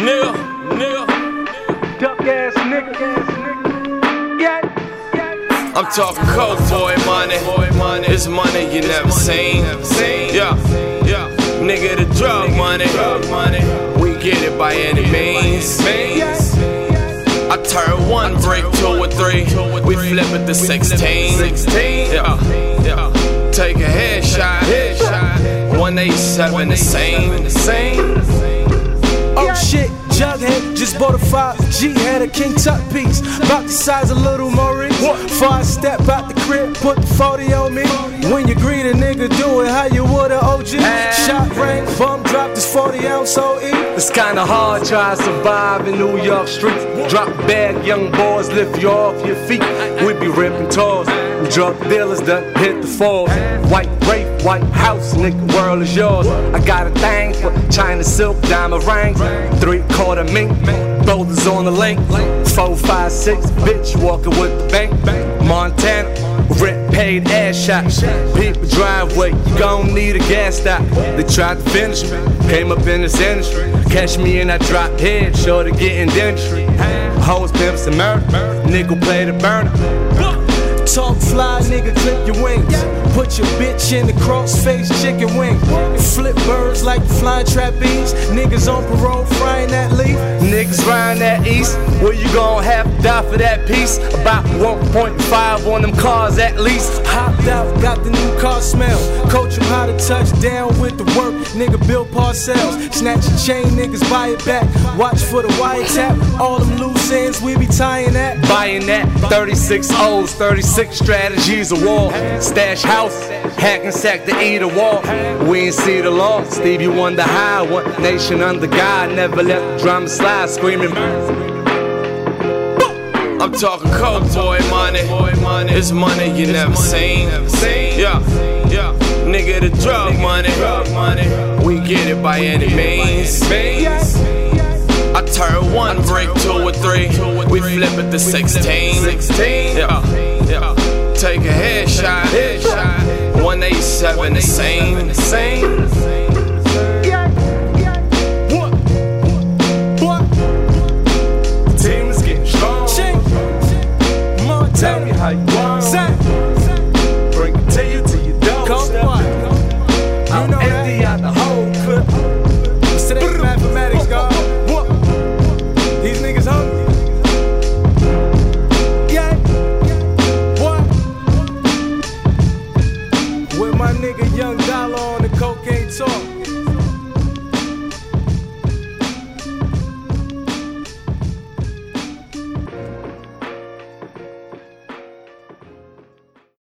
nigga. Duck ass nigga. Yeah. I'm talking coke, boy, money. It's money you never seen. Yeah. Nigga, the drug money. We get it by any means. I turn one brick to a three. We flip it to 16. Yeah. Take a headshot. 187 the same. Oh shit, Jughead just bought a 5G, had a King Tut piece, about the size of Little Maurice. Before I step out the crib, put the 40 on me. When you greet a nigga, do it how you would a OG. Shot ring, bum drop this 40 ounce OE. It's kinda hard trying to survive in New York streets. Drop bag, young boys lift you off your feet. We be ripping tours, drug dealers done hit the falls. White Wraith, White House, nigga, world is yours. I got a thing for China silk, diamond rings, 3/4 mink, boulders on the link, 4, 5, 6, bitch walking with the bank. Montana, rent paid ass shot. People driveway, you gon' need a gas stop. They tried to finish me, came up in this industry. Catch me and I drop head, sure to get in dentistry. Hoes, pimps, and murder, nigga play the burner. Talk fly, nigga, clip your wings. Put your bitch in the crossface chicken wing. Flip birds like the flying trapeze. Niggas on parole frying that leaf. Niggas riding that east, where you gon' have to die for that piece. About 1.5 on them cars at least. Hopped out, got the new car smell. Coach him how to touch down with the work. Nigga Bill Parcells. Snatch a chain, niggas buy it back. Watch for the wiretap. All them loose ends we be tying that. Buying that 36 O's, 36 strategies of war. Stash house, Hackensack to eat a wall. We ain't see the law. Stevie Wonder high, one nation under God. Never let the drama slide, screaming. I'm talking coke, boy, money. It's money you never seen. Yeah. Nigga, the drug money. We get it by any means. I turn one brick to a three. We flip it to 16. Yeah. Take a headshot. 187 the same. The team is getting strong. Tell me how you want. Bring it to you till you don't. I'm empty out the whole clip. Today's mathematics, God. These niggas hungry. Yeah. What? With my nigga Young Dollar on the cocaine talk.